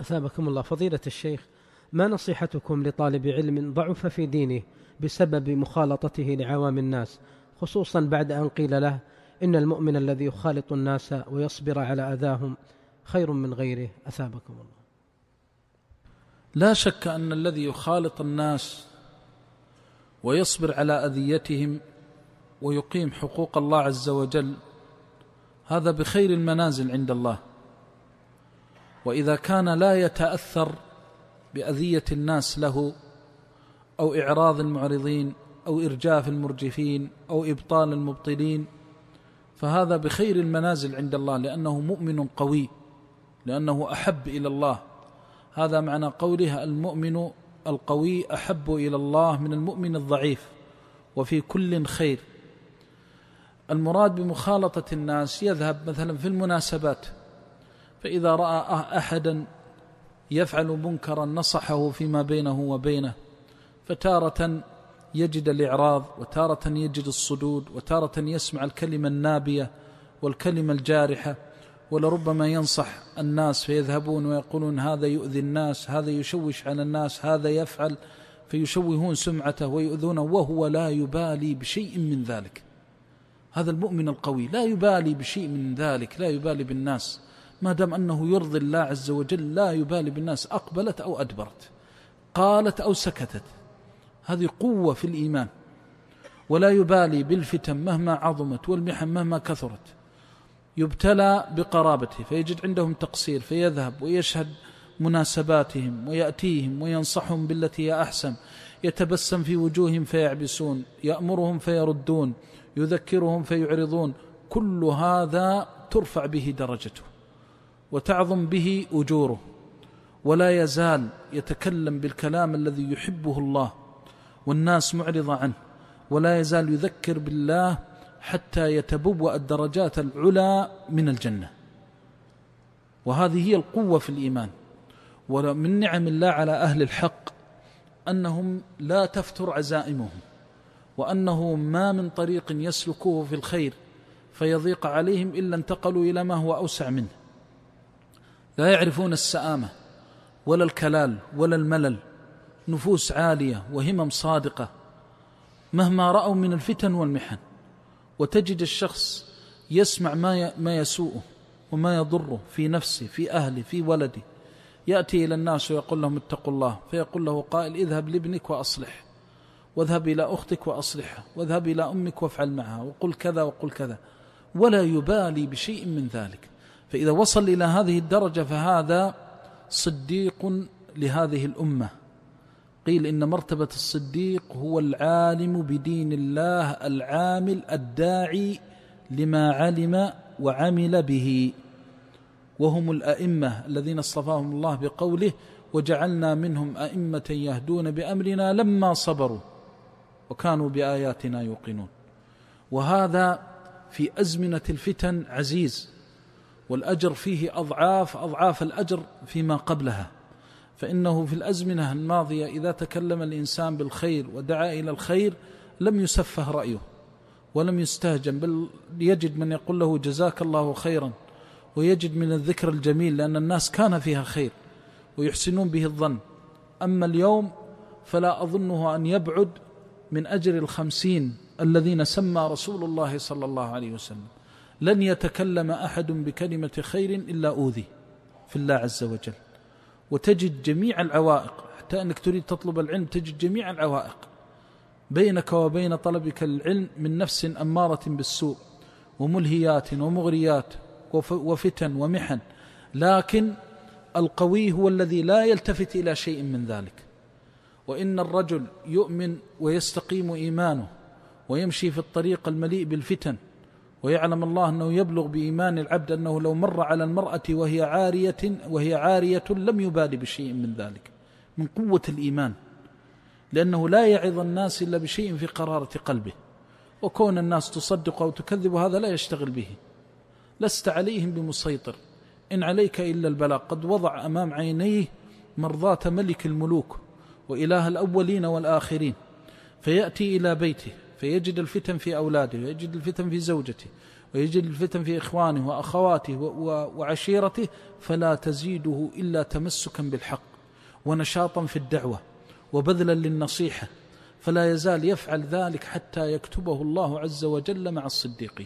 أثابكم الله. فضيلة الشيخ، ما نصيحتكم لطالب علم ضعف في دينه بسبب مخالطته لعوام الناس، خصوصا بعد أن قيل له إن المؤمن الذي يخالط الناس ويصبر على أذاهم خير من غيره؟ أثابكم الله. لا شك أن الذي يخالط الناس ويصبر على أذيتهم ويقيم حقوق الله عز وجل هذا بخير المنازل عند الله. وإذا كان لا يتأثر بأذية الناس له أو إعراض المعرضين أو إرجاف المرجفين أو إبطال المبطلين فهذا بخير المنازل عند الله، لأنه مؤمن قوي، لأنه أحب إلى الله. هذا معنى قوله المؤمن القوي أحب إلى الله من المؤمن الضعيف، وفي كل خير. المراد بمخالطة الناس يذهب مثلا في المناسبات، فإذا رأى أحدا يفعل منكرا نصحه فيما بينه وبينه، فتارة يجد الإعراض وتارة يجد الصدود وتارة يسمع الكلمة النابية والكلمة الجارحة، ولربما ينصح الناس فيذهبون ويقولون هذا يؤذي الناس، هذا يشوش على الناس، هذا يفعل، فيشوهون سمعته ويؤذونه وهو لا يبالي بشيء من ذلك. هذا المؤمن القوي لا يبالي بشيء من ذلك، لا يبالي بالناس، ما دام أنه يرضي الله عز وجل لا يبالي بالناس، أقبلت أو أدبرت، قالت أو سكتت. هذه قوة في الإيمان. ولا يبالي بالفتن مهما عظمت والمحن مهما كثرت. يبتلى بقرابته فيجد عندهم تقصير فيذهب ويشهد مناسباتهم ويأتيهم وينصحهم بالتي هي أحسن، يتبسم في وجوههم فيعبسون، يأمرهم فيردون، يذكرهم فيعرضون. كل هذا ترفع به درجته وتعظم به أجوره، ولا يزال يتكلم بالكلام الذي يحبه الله والناس معرضة عنه، ولا يزال يذكر بالله حتى يتبوأ الدرجات العلى من الجنة. وهذه هي القوة في الإيمان. ومن نعم الله على أهل الحق أنهم لا تفتر عزائمهم، وأنه ما من طريق يسلكوه في الخير فيضيق عليهم إلا انتقلوا إلى ما هو أوسع منه. لا يعرفون السآمة ولا الكلال ولا الملل، نفوس عالية وهمم صادقة مهما رأوا من الفتن والمحن. وتجد الشخص يسمع ما يسوءه وما يضره في نفسه في أهله في ولده، يأتي إلى الناس ويقول لهم اتقوا الله، فيقول له قائل اذهب لابنك وأصلح، واذهب إلى أختك وأصلحها، واذهب إلى أمك وافعل معها، وقل كذا وقل كذا، ولا يبالي بشيء من ذلك. فإذا وصل إلى هذه الدرجة فهذا صديق لهذه الأمة. قيل إن مرتبة الصديق هو العالم بدين الله العامل الداعي لما علم وعمل به، وهم الأئمة الذين اصطفاهم الله بقوله وجعلنا منهم أئمة يهدون بأمرنا لما صبروا وكانوا بآياتنا يوقنون. وهذا في أزمنة الفتن عزيز، والأجر فيه أضعاف الأجر فيما قبلها. فإنه في الأزمنة الماضية إذا تكلم الإنسان بالخير ودعا إلى الخير لم يسفه رأيه ولم يستهجن، بل يجد من يقول له جزاك الله خيرا، ويجد من الذكر الجميل، لأن الناس كان فيها خير ويحسنون به الظن. أما اليوم فلا أظنه أن يبعد من أجر 50 الذين سمى رسول الله صلى الله عليه وسلم. لن يتكلم أحد بكلمة خير إلا أوذي في الله عز وجل. وتجد جميع العوائق، حتى أنك تريد تطلب العلم تجد جميع العوائق بينك وبين طلبك العلم من نفس أمارة بالسوء وملهيات ومغريات وفتن ومحن. لكن القوي هو الذي لا يلتفت إلى شيء من ذلك. وإن الرجل يؤمن ويستقيم إيمانه ويمشي في الطريق المليء بالفتن، ويعلم الله أنه يبلغ بإيمان العبد أنه لو مر على المرأة وهي عارية لم يبالي بشيء من ذلك، من قوة الإيمان، لأنه لا يعظ الناس إلا بشيء في قرارة قلبه. وكون الناس تصدق أو تكذب هذا لا يشتغل به، لست عليهم بمسيطر، إن عليك إلا البلاغ. قد وضع أمام عينيه مرضاة ملك الملوك وإله الأولين والآخرين، فيأتي إلى بيته فيجد الفتن في أولاده، ويجد الفتن في زوجته، ويجد الفتن في إخوانه وأخواته وعشيرته فلا تزيده إلا تمسكا بالحق ونشاطا في الدعوة وبذلا للنصيحة، فلا يزال يفعل ذلك حتى يكتبه الله عز وجل مع الصديقين.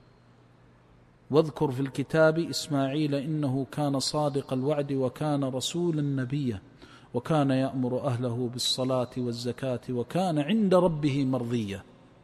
واذكر في الكتاب إسماعيل إنه كان صادق الوعد وكان رسولا نبيا وكان يأمر أهله بالصلاة والزكاة وكان عند ربه مرضيا.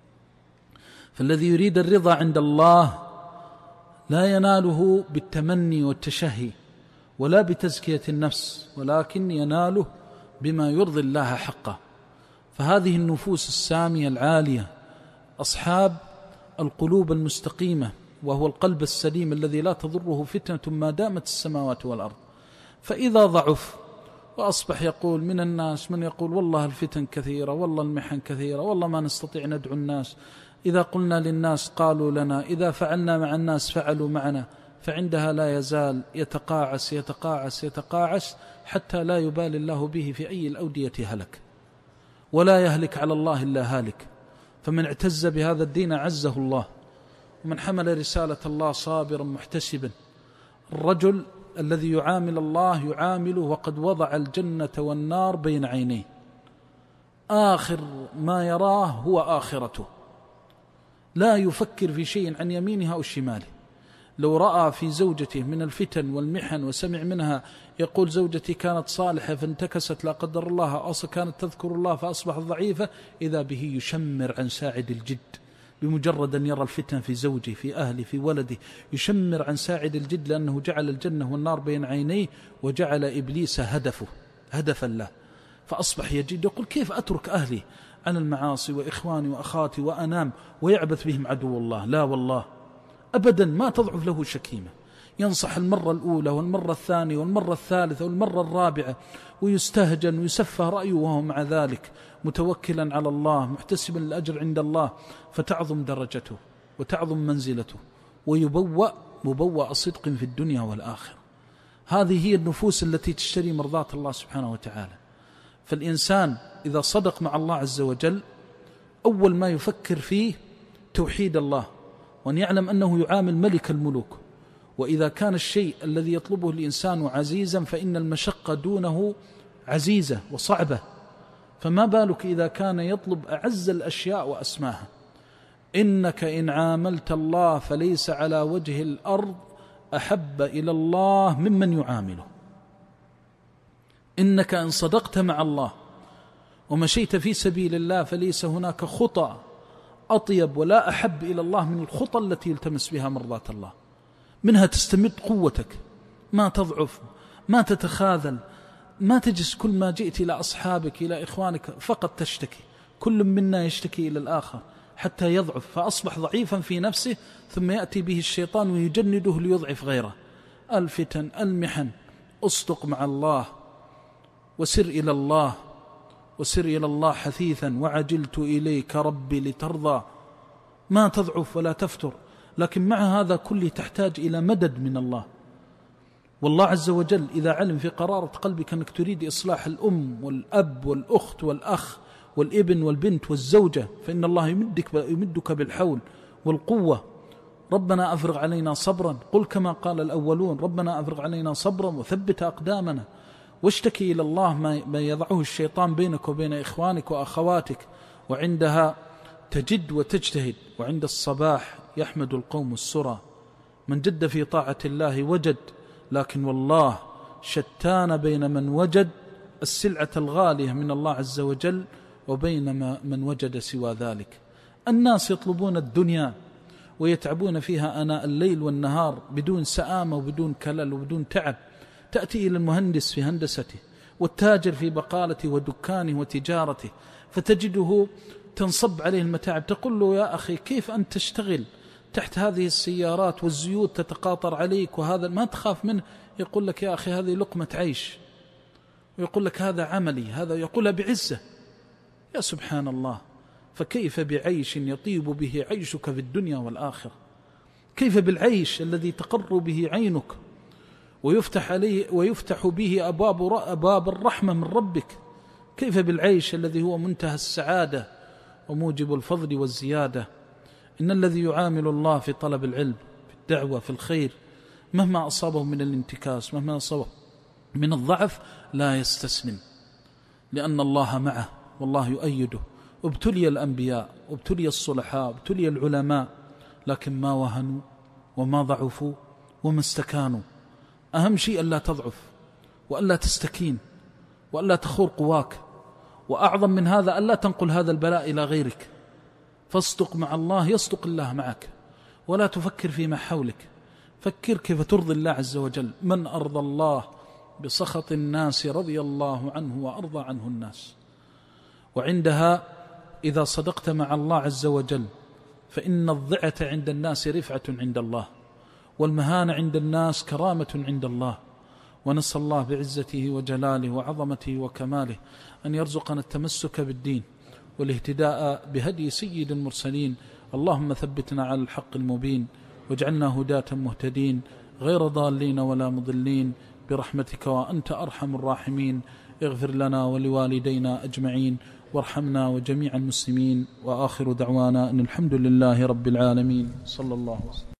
فالذي يريد الرضا عند الله لا يناله بالتمني والتشهي ولا بتزكية النفس، ولكن يناله بما يرضي الله حقه. فهذه النفوس السامية العالية أصحاب القلوب المستقيمة، وهو القلب السليم الذي لا تضره فتنة ما دامت السماوات والأرض. فإذا ضعف وأصبح يقول من الناس من يقول والله الفتن كثيرة، والله المحن كثيرة، والله ما نستطيع ندعو الناس، إذا قلنا للناس قالوا لنا، إذا فعلنا مع الناس فعلوا معنا، فعندها لا يزال يتقاعس يتقاعس يتقاعس حتى لا يبالي الله به في أي الأودية هلك، ولا يهلك على الله إلا هالك. فمن اعتز بهذا الدين عزه الله، ومن حمل رسالة الله صابرا محتسبا. الرجل الذي يعامل الله يعامله وقد وضع الجنة والنار بين عينيه، آخر ما يراه هو آخرته، لا يفكر في شيء عن يمينها أو شماله. لو رأى في زوجته من الفتن والمحن وسمع منها يقول زوجتي كانت صالحة فانتكست لا قدر الله، أو كانت تذكر الله فأصبحت ضعيفة، إذا به يشمر عن ساعد الجد. بمجرد أن يرى الفتن في زوجه في أهله في ولده يشمر عن ساعد الجد، لأنه جعل الجنة والنار بين عينيه وجعل إبليس هدفا له. فأصبح يجد يقول كيف أترك أهلي عن المعاصي وإخواني وأخاتي وأنام ويعبث بهم عدو الله؟ لا والله أبدا، ما تضعف له شكيمة. ينصح المرة الأولى والمرة الثانية والمرة الثالثة والمرة الرابعة، ويستهجن ويسفه رأيه، وهو مع ذلك متوكلا على الله محتسبا الأجر عند الله، فتعظم درجته وتعظم منزلته ويبوأ مبوأ صدق في الدنيا والآخرة. هذه هي النفوس التي تشتري مرضاة الله سبحانه وتعالى. فالإنسان إذا صدق مع الله عز وجل أول ما يفكر فيه توحيد الله، وأن يعلم أنه يعامل ملك الملوك. وإذا كان الشيء الذي يطلبه الإنسان عزيزا فإن المشقة دونه عزيزة وصعبة، فما بالك إذا كان يطلب أعز الأشياء وأسماها. إنك إن عاملت الله فليس على وجه الأرض أحب إلى الله ممن يعامله. إنك إن صدقت مع الله ومشيت في سبيل الله فليس هناك خطأ أطيب ولا أحب إلى الله من الخطأ التي يلتمس بها مرضاة الله. منها تستمد قوتك، ما تضعف، ما تتخاذل، ما تجلس كل ما جئت إلى أصحابك إلى إخوانك فقط تشتكي. كل منا يشتكي إلى الآخر حتى يضعف، فأصبح ضعيفا في نفسه، ثم يأتي به الشيطان ويجنده ليضعف غيره. الفتن المحن، أصدق مع الله وسر إلى الله، وسر إلى الله حثيثا وعجلت إليك ربي لترضى. ما تضعف ولا تفتر، لكن مع هذا كله تحتاج إلى مدد من الله. والله عز وجل إذا علم في قرارة قلبك أنك تريد إصلاح الأم والأب والأخت والأخ والابن والبنت والزوجة، فإن الله يمدك بالحول والقوة. ربنا أفرغ علينا صبرا، قل كما قال الأولون ربنا أفرغ علينا صبرا وثبت أقدامنا. واشتكي إلى الله ما يضعه الشيطان بينك وبين إخوانك وأخواتك، وعندها تجد وتجتهد. وعند الصباح يحمد القوم السرى، من جد في طاعة الله وجد، لكن والله شتان بين من وجد السلعة الغالية من الله عز وجل وبين من وجد سوى ذلك. الناس يطلبون الدنيا ويتعبون فيها آناء الليل والنهار بدون سآمة وبدون كلل وبدون تعب. تأتي إلى المهندس في هندسته والتاجر في بقالته ودكانه وتجارته، فتجده تنصب عليه المتاعب. تقول له يا أخي كيف أنت تشتغل تحت هذه السيارات والزيوت تتقاطر عليك وهذا ما تخاف منه؟ يقول لك يا أخي هذه لقمة عيش، ويقول لك هذا عملي، هذا يقولها بعزة. يا سبحان الله، فكيف بعيش يطيب به عيشك في الدنيا والآخرة؟ كيف بالعيش الذي تقر به عينك ويفتح به أبواب الرحمة من ربك؟ كيف بالعيش الذي هو منتهى السعادة وموجب الفضل والزيادة؟ إن الذي يعامل الله في طلب العلم، في الدعوة، في الخير، مهما أصابه من الانتكاس، مهما أصابه من الضعف، لا يستسلم، لأن الله معه والله يؤيده. ابتلي الأنبياء، ابتلي الصلحاء، ابتلي العلماء، لكن ما وهنوا وما ضعفوا وما استكانوا. أهم شيء ألا تضعف وألا تستكين وألا تخور قواك، وأعظم من هذا ألا تنقل هذا البلاء إلى غيرك. فاصدق مع الله يصدق الله معك، ولا تفكر فيما حولك، فكر كيف ترضي الله عز وجل. من أرضى الله بسخط الناس رضي الله عنه وأرضى عنه الناس. وعندها إذا صدقت مع الله عز وجل فإن الضعة عند الناس رفعة عند الله، والمهانة عند الناس كرامة عند الله. ونسأل الله بعزته وجلاله وعظمته وكماله أن يرزقنا التمسك بالدين والاهتداء بهدي سيد المرسلين. اللهم ثبتنا على الحق المبين، واجعلنا هداة مهتدين غير ضالين ولا مضلين برحمتك وأنت أرحم الراحمين. اغفر لنا ولوالدينا أجمعين، وارحمنا وجميع المسلمين. وآخر دعوانا أن الحمد لله رب العالمين. صلى الله وسلم.